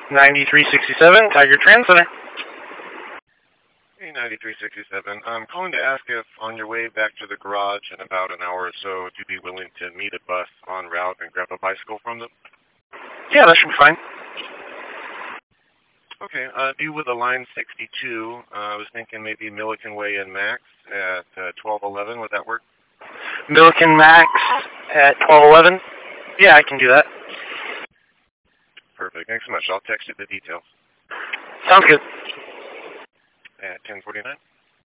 9367, Tiger Translator. Hey, 9367. I'm calling to ask if on your way back to the garage in about an hour or so, if you'd be willing to meet a bus en route and grab a bicycle from them. Yeah, that should be fine. Okay, due with a line 62, I was thinking maybe Milliken Way and Max at 1211. Would that work? Milliken Max at 1211? Yeah, I can do that. Perfect. Thanks so much. I'll text you the details. Sounds good. At 1049.